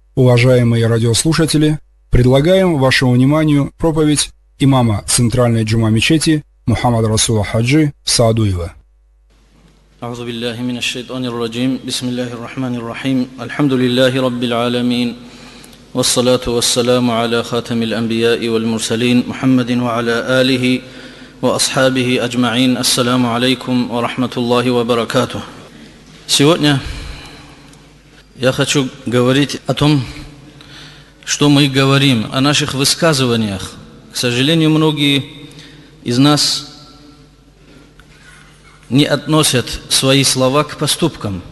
Уважаемые радиослушатели, предлагаем вашему вниманию проповедь имама Центральной джума мечети Мухаммада Расула Хаджи Саадуева. أعوذ بالله من الشيطان الرجيم بسم الله الرحمن الرحيم الحمد لله رب العالمين والصلاة والسلام على خاتم الأنبياء والمرسلين محمد وعلى آله وأصحابه أجمعين. السلام عليكم ورحمة الله وبركاته. Сегодня я хочу говорить о том, что мы говорим, о наших высказываниях. К сожалению, многие из нас не относят свои слова к поступкам.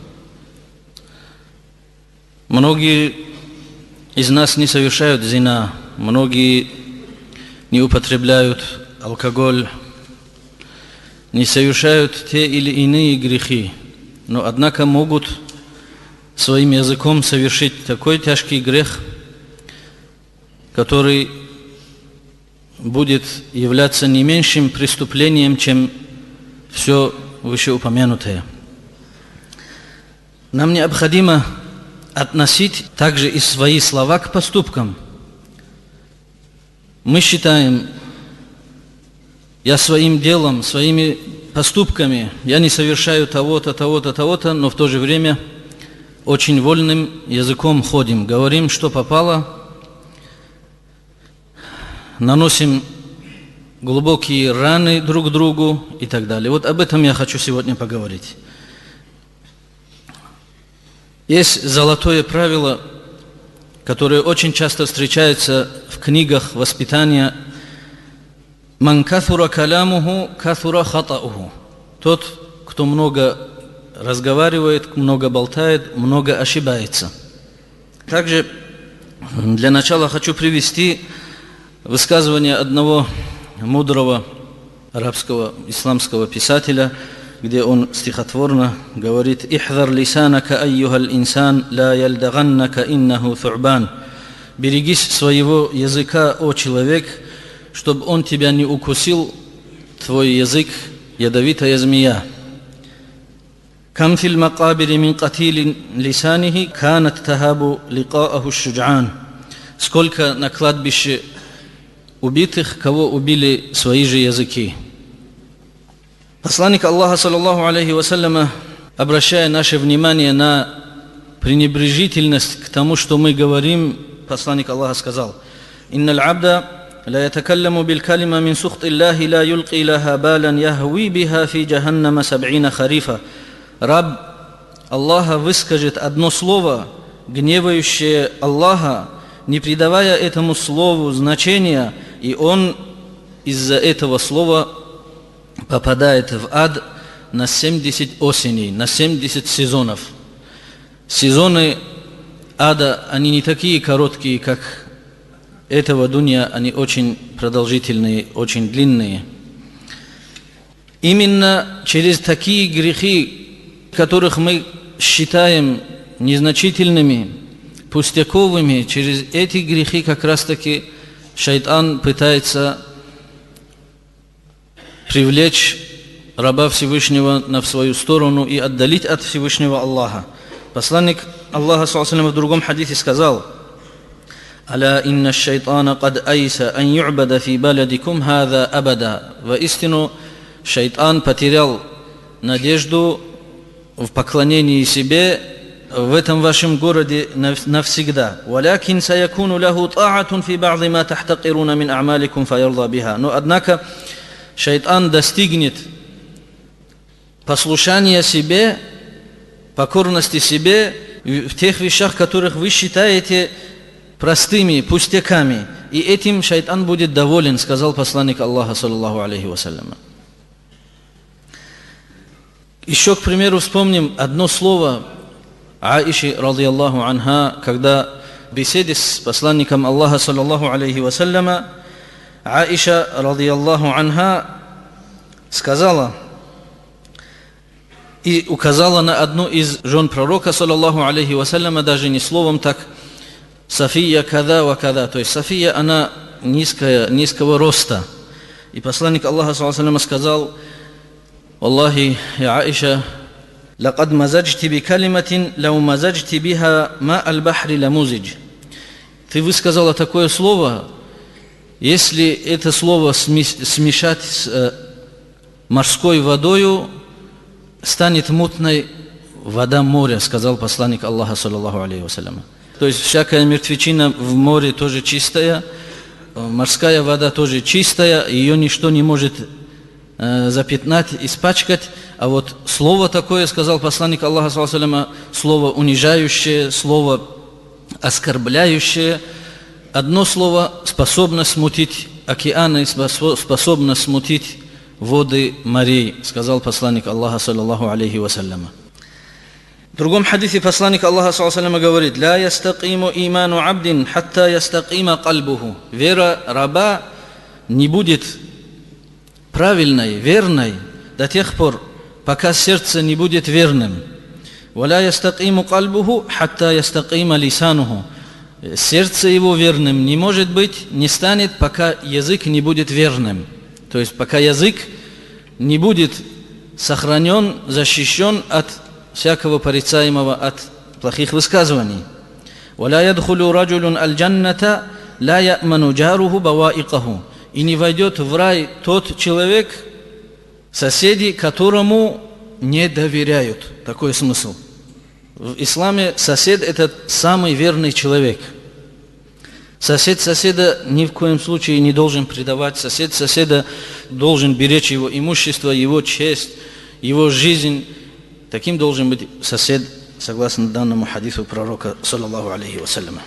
Многие из нас не совершают зина, многие не употребляют алкоголь, не совершают те или иные грехи, но однако могут своим языком совершить такой тяжкий грех, который будет являться не меньшим преступлением, чем все вышеупомянутое. Нам необходимо относить также и свои слова к поступкам. Мы считаем, я своим делом, своими поступками, я не совершаю того-то, того-то, того-то, но в то же время очень вольным языком ходим, говорим, что попало, наносим глубокие раны друг другу и так далее. Вот об этом я хочу сегодня поговорить. Есть золотое правило, которое очень часто встречается в книгах воспитания. «Ман кафура калямуху, кафура хатауху». Тот, кто много разговаривает, много болтает, много ошибается. Также для начала хочу привести высказывание одного мудрого арабского исламского писателя, где он стихотворно говорит: «Ихзар лисанака айюхал инсан, ла ялдаганнака иннаху thu'бан». «Берегись своего языка, о человек, чтобы он тебя не укусил, твой язык ядовитая змея». «Кам фил макабири мин катили лисанихи, канат тахабу ликааху шуджан». «Сколько на кладбище убитых, кого убили свои же языки». Посланник Аллаха, саллаллаху алейхи вассаляма, обращая наше внимание на пренебрежительность к тому, что мы говорим, посланник Аллаха сказал: «Инналь абда ла ятакалламу бил калима мин сухт Аллахи ла юлqi лаха балан яхви биха фи джаханнама саб'ина харифа». Раб Аллаха выскажет одно слово, гневающее Аллаха, не придавая этому слову значения, и он из-за этого слова попадает в ад на 70 осеней, на 70 сезонов. Сезоны ада, они не такие короткие, как этого дунья, они очень продолжительные, очень длинные. Именно через такие грехи, которых мы считаем незначительными, пустяковыми, через эти грехи как раз-таки шайтан пытается привлечь раба Всевышнего на свою сторону и отдалить от Всевышнего Аллаха. Посланник Аллаха в другом хадисе сказал: «Аля инна шайтана кад айса ан ю'бада фи баладикум хаза абада». Воистину, шайтан потерял надежду в поклонении себе в этом вашем городе навсегда. «Валякин саякуну лаху та'атун фи ба'ди ма тахтакируна мин а'маликум фаярда биха». Но однако шайтан достигнет послушания себе, покорности себе в тех вещах, которых вы считаете простыми, пустяками. И этим шайтан будет доволен, сказал посланник Аллаха, саллаллаху алейхи вассалям. Еще, к примеру, вспомним одно слово Аиши, радiyallahu анха, когда в беседе с посланником Аллаха, саллаллаху алейхи вассаляма, Аиша, радiyallahu анха, сказала и указала на одну из жен пророка, саллаллаху алейхи вассаляма, даже не словом так: «София када ва када». То есть София, она низкого роста. И посланник Аллаха, саллаллаху алейхи вассаляма, сказал: «Аллахи, я Аиша, لقد مزجت بكلمة لو مزجت بها ماء البحر لمزج». ты высказала такое слово, если это слово смешать с морской водою, станет мутной вода моря, сказал посланник Аллаха, саллаллаху алейхи вассалям. То есть всякая мертвечина в море тоже чистая, морская вода тоже чистая, ее ничто не может запятнать, испачкать. А вот слово такое, сказал посланник Аллаха, саллаллаху алейхи вассалям, слово унижающее, слово оскорбляющее, одно слово способно смутить океаны, способно смутить воды морей, сказал посланник Аллаха, саллаллаху алейхи вассалям. В другом хадисе посланник Аллаха, саллаллаху алейхи вассалям, говорит: «Ла ястакиму иману абдин, хатта ястакима кальбуху». Вера раба не будет правильной, верной до тех пор, пока сердце не будет верным. «Валя ястакиму кальбуху, хатта ястакима лисануху». Сердце его верным не может быть, не станет, пока язык не будет верным. То есть пока язык не будет сохранен, защищен от всякого порицаемого, от плохих высказываний. «Валя ядхулю раджулюн аль-джанната, ла я'ману джаруху баваикаху». И не войдет в рай тот человек, соседи которому не доверяют. Такой смысл. В исламе сосед – это самый верный человек. Сосед соседа ни в коем случае не должен предавать. Сосед соседа должен беречь его имущество, его честь, его жизнь. Таким должен быть сосед, согласно данному хадису пророка, саллаллаху алейхи вассалям.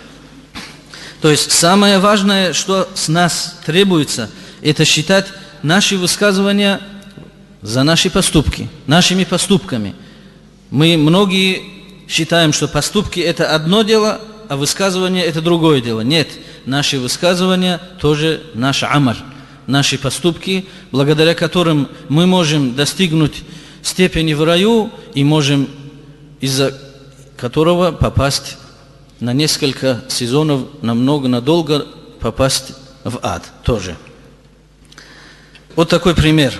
То есть самое важное, что с нас требуется, это считать наши высказывания за наши поступки, нашими поступками. Мы многие считаем, что поступки – это одно дело, а высказывание – это другое дело. Нет, наши высказывания тоже наш амаль, наши поступки, благодаря которым мы можем достигнуть степени в раю и можем из-за которого попасть на несколько сезонов, надолго попасть в ад тоже. Вот такой пример.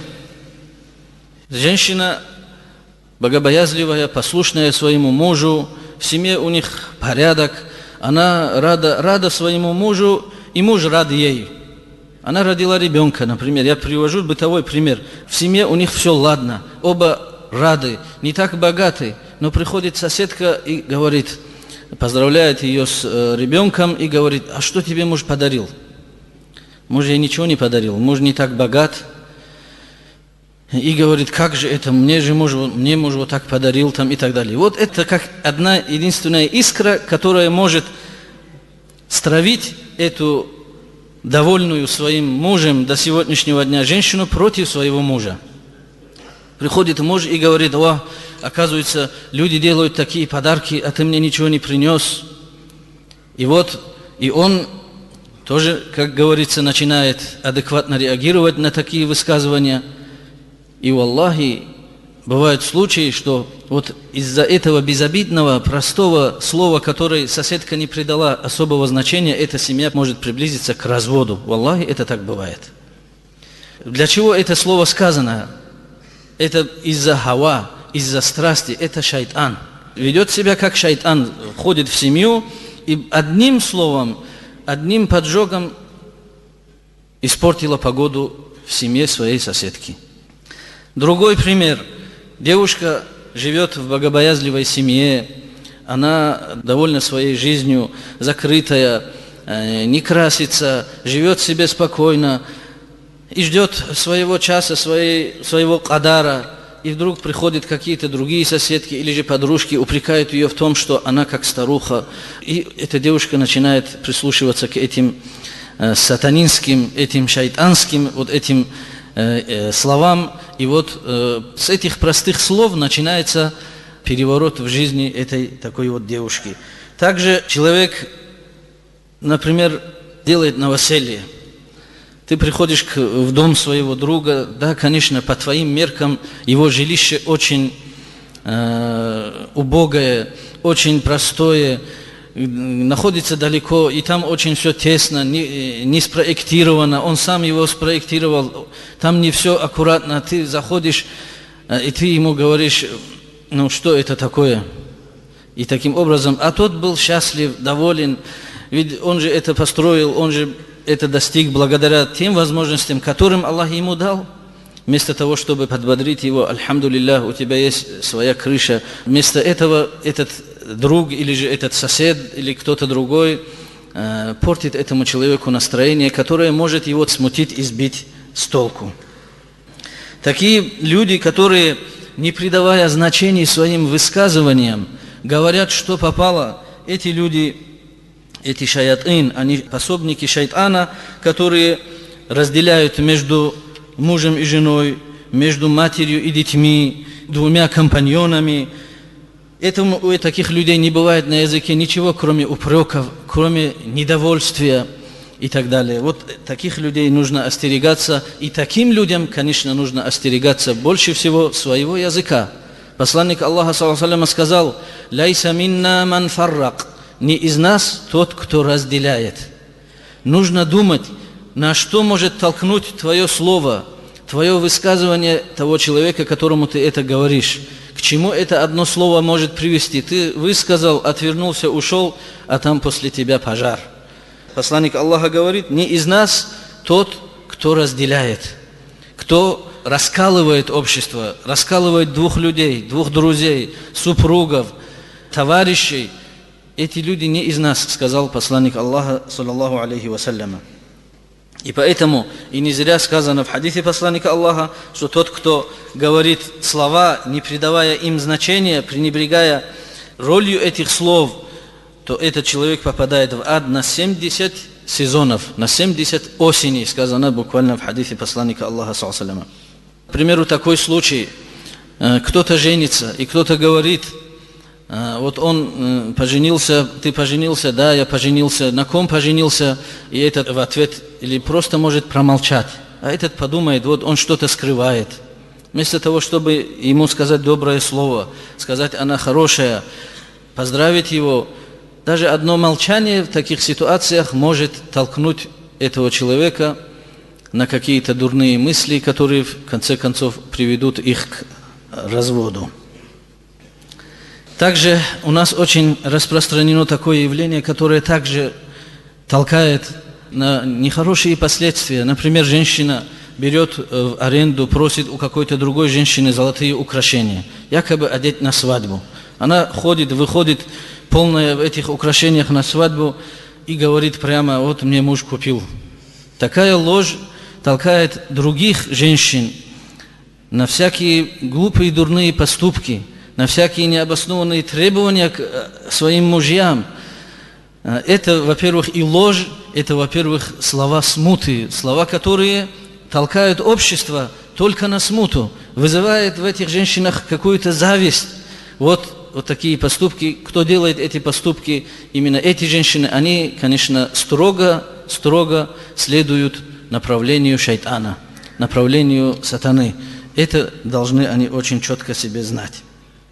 Женщина богобоязливая, послушная своему мужу, в семье у них порядок, она рада своему мужу, и муж рад ей. Она родила ребенка, например, я привожу бытовой пример. В семье у них все ладно, оба рады, не так богаты, но приходит соседка и говорит, поздравляет ее с ребенком и говорит: а что тебе муж подарил? Муж ей ничего не подарил, муж не так богат. И говорит: как же это, мне муж вот так подарил там и так далее. Вот это как одна единственная искра, которая может стравить эту довольную своим мужем до сегодняшнего дня женщину против своего мужа. Приходит муж и говорит: о, оказывается, люди делают такие подарки, а ты мне ничего не принес. И он тоже, как говорится, начинает адекватно реагировать на такие высказывания. И валлахи, бывают случаи, что вот из-за этого безобидного, простого слова, которое соседка не придала особого значения, эта семья может приблизиться к разводу. Валлахи, это так бывает. Для чего это слово сказано? Это из-за хава, из-за страсти, это шайтан. Ведет себя как шайтан, входит в семью и одним словом, одним поджогом испортила погоду в семье своей соседки. Другой пример. Девушка живет в богобоязливой семье, она довольна своей жизнью, закрытая, не красится, живет себе спокойно и ждет своего часа, своего кадара. И вдруг приходят какие-то другие соседки или же подружки, упрекают ее в том, что она как старуха. И эта девушка начинает прислушиваться к этим сатанинским, этим шайтанским, вот этим словам. И вот с этих простых слов начинается переворот в жизни этой такой вот девушки. Также человек, например, делает новоселье. Ты приходишь в дом своего друга, да, конечно, по твоим меркам его жилище очень убогое, очень простое, находится далеко, и там очень все тесно, не спроектировано, он сам его спроектировал, там не все аккуратно, ты заходишь, и ты ему говоришь: ну что это такое? И таким образом, а тот был счастлив, доволен, Ведь он же это построил, он же это достиг благодаря тем возможностям, которым Аллах ему дал. Вместо того, чтобы подбодрить его: «Альхамдулиллах, у тебя есть своя крыша», вместо этого этот друг или же этот сосед или кто-то другой портит этому человеку настроение, которое может его смутить и сбить с толку. Такие люди, которые, не придавая значений своим высказываниям, говорят, что попало, эти люди, эти шаятин, они пособники шайтана, которые разделяют между мужем и женой, между матерью и детьми, двумя компаньонами. У таких людей не бывает на языке ничего, кроме упреков, кроме недовольствия и так далее. Вот таких людей нужно остерегаться, и таким людям, конечно, нужно остерегаться больше всего своего языка. Посланник Аллаха, саллаллаху алейхи ва саллям, сказал: «Лайса минна ман фаррак», не из нас тот, кто разделяет. Нужно думать, на что может толкнуть твое слово, твое высказывание того человека, которому ты это говоришь. К чему это одно слово может привести? Ты высказал, отвернулся, ушел, а там после тебя пожар. Посланник Аллаха говорит: не из нас тот, кто разделяет, кто раскалывает общество, раскалывает двух людей, двух друзей, супругов, товарищей. Эти люди не из нас, сказал посланник Аллаха, саллаллаху алейхи вассаляма. И поэтому, и не зря сказано в хадисе посланника Аллаха, что тот, кто говорит слова, не придавая им значения, пренебрегая ролью этих слов, то этот человек попадает в ад на 70 сезонов, на 70 осеней, сказано буквально в хадисе посланника Аллаха, саллаллаху алейхи вассаляма. К примеру, такой случай: кто-то женится, и кто-то говорит: вот он поженился, ты поженился, да, я поженился, на ком поженился? И этот в ответ или просто может промолчать, а этот подумает: вот он что-то скрывает. Вместо того, чтобы ему сказать доброе слово, сказать: она хорошая, поздравить его, даже одно молчание в таких ситуациях может толкнуть этого человека на какие-то дурные мысли, которые в конце концов приведут их к разводу. Также у нас очень распространено такое явление, которое также толкает на нехорошие последствия. Например, женщина берет в аренду, просит у какой-то другой женщины золотые украшения, якобы одеть на свадьбу. Она ходит, выходит полная в этих украшениях на свадьбу и говорит прямо: вот мне муж купил. Такая ложь толкает других женщин на всякие глупые дурные поступки, на всякие необоснованные требования к своим мужьям. Это, во-первых, и ложь, это, во-первых, слова смуты, слова, которые толкают общество только на смуту, вызывает в этих женщинах какую-то зависть. Вот такие поступки. Кто делает эти поступки? Именно эти женщины, они, конечно, строго следуют направлению шайтана, направлению сатаны. Это должны они очень четко себе знать.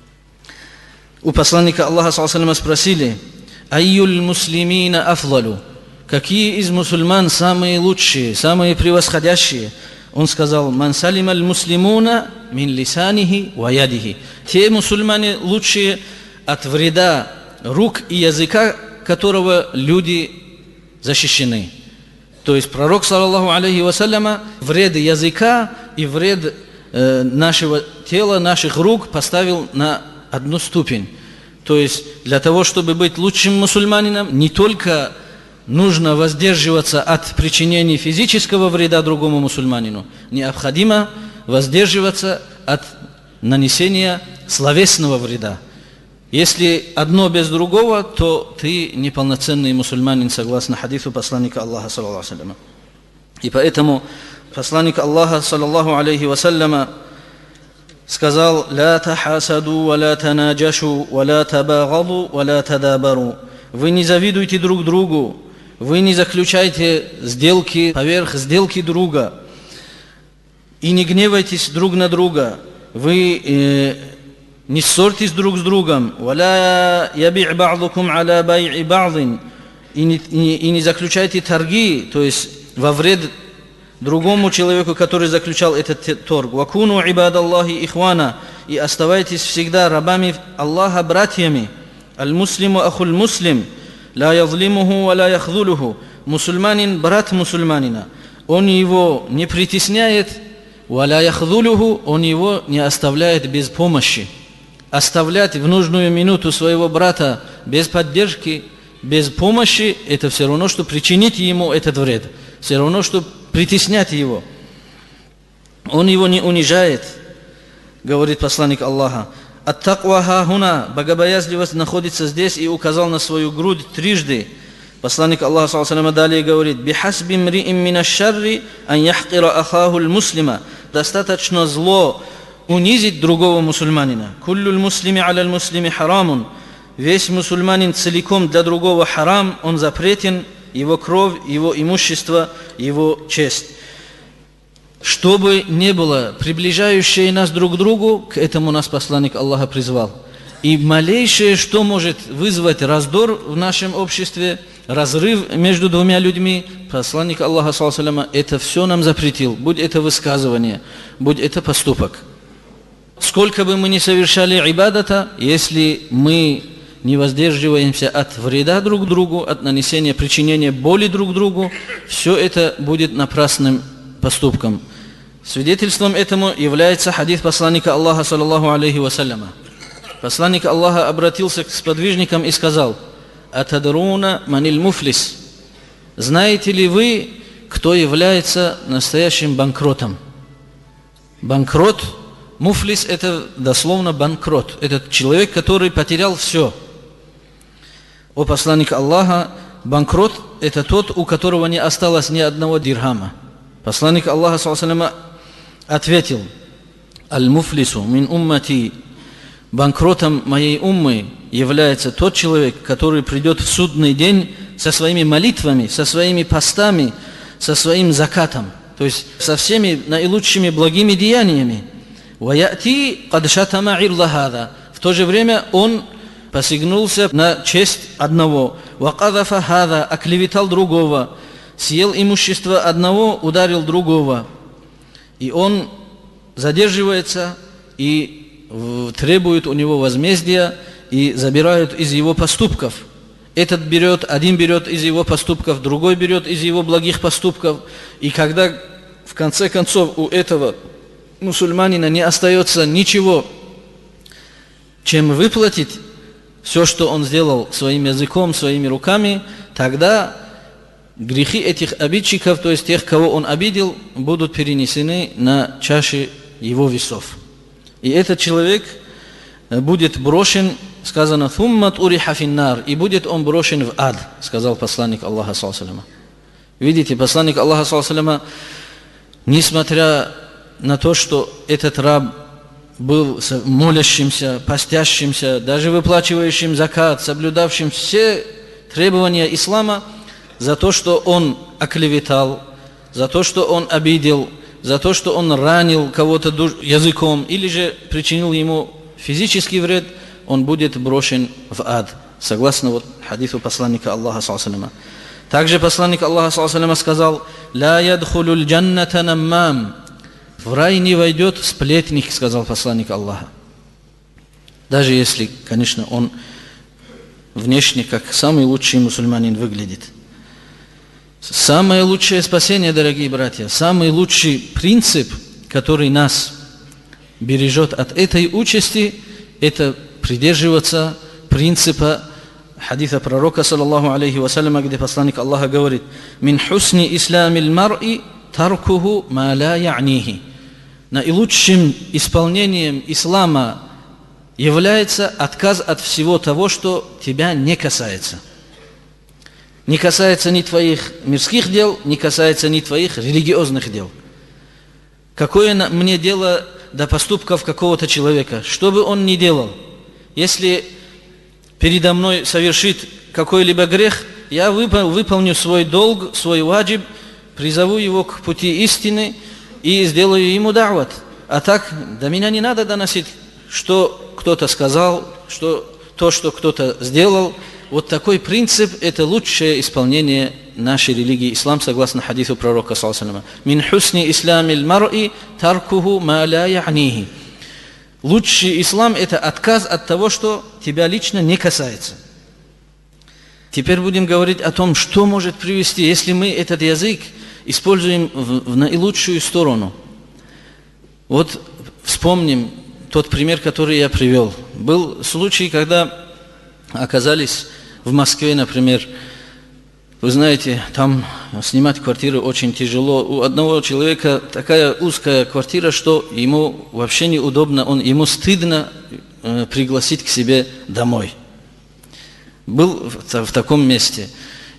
У посланника Аллаха, саллаллаху алейхи ва саллям, спросили: «Айюль муслимина афлалу?» Какие из мусульман самые лучшие, самые превосходящие? Он сказал: «Ман салима аль-муслимуна мин лисанихи ва ядихи». Те мусульмане лучшие от вреда рук и языка, которого люди защищены. То есть пророк, саллаллаху алейхи ва салляма, вред языка и вред нашего тела, наших рук поставил на одну ступень. То есть для того, чтобы быть лучшим мусульманином, не только нужно воздерживаться от причинения физического вреда другому мусульманину, необходимо воздерживаться от нанесения словесного вреда. Если одно без другого, то ты неполноценный мусульманин, согласно хадису посланника Аллаха, саллаллаху алейхи ва саллям. И поэтому посланник Аллаха, саллаллаху алейхи ва саллям, сказал: «Ла тахасаду, ва ла танаджашу, ва ла табагаду, ва ла тадабару». Вы не завидуйте друг другу, вы не заключайте сделки поверх сделки друга, и не гневайтесь друг на друга, вы не ссорьтесь друг с другом, «Ва ла яби'у ба'дукум аля бай'и ба'дин», и не заключайте торги, то есть во вред другому человеку, который заключал этот торг. «Вакуну ибадаллахи ихвана», и оставайтесь всегда рабами Аллаха братьями. «Аль-муслиму ахуль муслим, ла язлимуху ва ла яхзулуху. Мусульманин, брат мусульманина, он его не притесняет, ва ла яхзулуху, он его не оставляет без помощи. Оставлять в нужную минуту своего брата без поддержки, без помощи, это все равно, что причинить ему этот вред. Все равно, что притеснять его. Он его не унижает, говорит посланник Аллаха. Ат-таква ха-хуна, богобоязливость находится здесь, и указал на свою грудь трижды. Посланник Аллаха саллаллаху алейхи ва саллям далее говорит: бихасби мри'ин минаш-шарри ан яхкира ахаху аль-муслима. Достаточно зло унизить другого мусульманина. Куллюль муслими аля муслими харамун. Весь мусульманин целиком для другого харам, он запретен, его кровь, его имущество, его честь. Чтобы не было приближающее нас друг к другу, к этому нас посланник Аллаха призвал. И малейшее, что может вызвать раздор в нашем обществе, разрыв между двумя людьми, посланник Аллаха саллаллаху алейхи ва саллям это все нам запретил. Будь это высказывание, будь это поступок. Сколько бы мы ни совершали ибадата, если мы не воздерживаемся от вреда друг другу, от нанесения, причинения боли друг другу, все это будет напрасным поступком. Свидетельством этому является хадис посланника Аллаха саллаллаху алейхи ва салляма. Посланник Аллаха обратился к сподвижникам и сказал: «Атадруна маниль муфлис». Знаете ли вы, кто является настоящим банкротом? Банкрот, муфлис – это дословно банкрот. Это человек, который потерял все. О посланник Аллаха, банкрот – это тот, у которого не осталось ни одного дирхама. Посланник Аллаха саллаллаху алейхи ва саллям ответил: «Аль-муфлису мин уммати». Банкротом моей уммы является тот человек, который придет в судный день со своими молитвами, со своими постами, со своим закатом, то есть со всеми наилучшими благими деяниями. В то же время он посягнулся на честь одного, оклеветал другого, съел имущество одного, ударил другого. И он задерживается и требуют у него возмездия и забирают из его поступков. Один берет из его поступков, другой берет из его благих поступков. И когда в конце концов у этого мусульманина не остается ничего, чем выплатить все, что он сделал своим языком, своими руками, тогда грехи этих обидчиков, то есть тех, кого он обидел, будут перенесены на чаши его весов. И этот человек будет брошен, сказано, «Thummat уриха финнар», и будет он брошен в ад, сказал посланник Аллаха саллаллаху алейхи ва саллям. Видите, посланник Аллаха саллаллаху алейхи ва саллям, несмотря на то, что этот раб был молящимся, постящимся, даже выплачивающим закат, соблюдавшим все требования ислама, за то, что он оклеветал, за то, что он обидел, за то, что он ранил кого-то языком или же причинил ему физический вред, он будет брошен в ад, согласно хадису посланника Аллаха саллаллаху алейхи ва саллям. Также посланник Аллаха саллаллаху алейхи ва саллям сказал: «Ла ядхулюль джанната наммам». В рай не войдет сплетник, сказал посланник Аллаха. Даже если, конечно, он внешне как самый лучший мусульманин выглядит. Самое лучшее спасение, дорогие братья, самый лучший принцип, который нас бережет от этой участи, это придерживаться принципа хадиса пророка, саллаллаху алейхи ва саллям, где посланник Аллаха говорит: «Мин хусни исламил мар'i таркуху ма ла я'нихи». Наилучшим исполнением ислама является отказ от всего того, что тебя не касается. Не касается ни твоих мирских дел, не касается ни твоих религиозных дел. Какое мне дело до поступков какого-то человека? Что бы он ни делал, если передо мной совершит какой-либо грех, я выполню свой долг, свой ваджиб, призову его к пути истины и сделаю ему да'ват. А так, до меня не надо доносить, что кто-то сказал, что кто-то сделал. Вот такой принцип – это лучшее исполнение нашей религии ислам, согласно хадису пророка, саллаллаху алейхи ва саллям. «Мин хусни исламил мар'i таркуху ма ла я'нихи». Лучший ислам – это отказ от того, что тебя лично не касается. Теперь будем говорить о том, что может привести, если мы этот язык используем в наилучшую сторону. Вот вспомним тот пример, который я привел. Был случай, когда оказались в Москве, например. Вы знаете, там снимать квартиру очень тяжело. У одного человека такая узкая квартира, что ему вообще неудобно, ему стыдно пригласить к себе домой. Был в таком месте.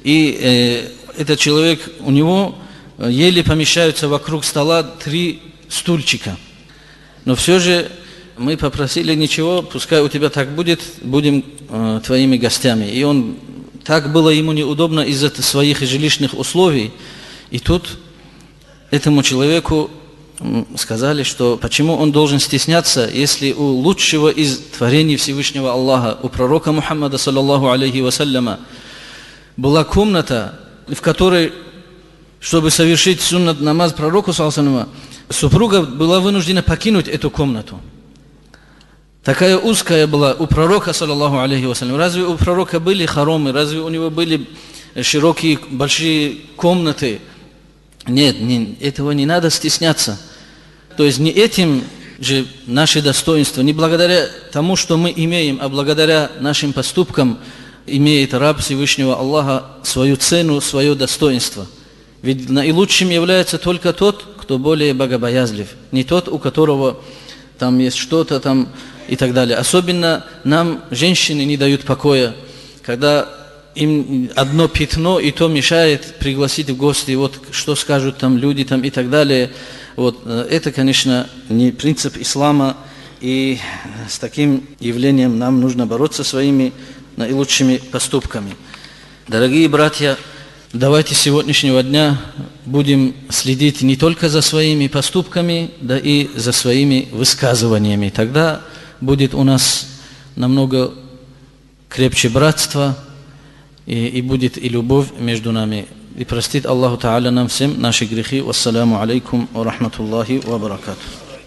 И этот человек, у него еле помещаются вокруг стола 3 стульчика. Но все же мы попросили, ничего, пускай у тебя так будет, будем твоими гостями. И он, так было ему неудобно из-за своих жилищных условий. И тут этому человеку сказали, что почему он должен стесняться, если у лучшего из творений Всевышнего Аллаха, у пророка Мухаммада, саллаллаху алейхи вассаляма, была комната, в которой, чтобы совершить суннат намаз пророку, саллаллаху алейхи вассаляма, супруга была вынуждена покинуть эту комнату. Такая узкая была у пророка, саллаллаху алейхи вассалям. Разве у пророка были хоромы, разве у него были широкие, большие комнаты? Нет, этого не надо стесняться. То есть не этим же наше достоинство, не благодаря тому, что мы имеем, а благодаря нашим поступкам имеет раб Всевышнего Аллаха свою цену, свое достоинство. Ведь наилучшим является только тот, кто более богобоязлив, не тот, у которого там есть что-то там и так далее. Особенно нам женщины не дают покоя, когда им одно пятно, и то мешает пригласить в гости, вот что скажут там люди там и так далее. Вот это, конечно, не принцип ислама, и с таким явлением нам нужно бороться своими наилучшими поступками. Дорогие братья, давайте с сегодняшнего дня будем следить не только за своими поступками, да и за своими высказываниями. Тогда будет у нас намного крепче братство, и будет и любовь между нами. И простит Аллаху Та'аля нам всем наши грехи. Вассаламу алейкум ва рахматуллахи ва баракатух.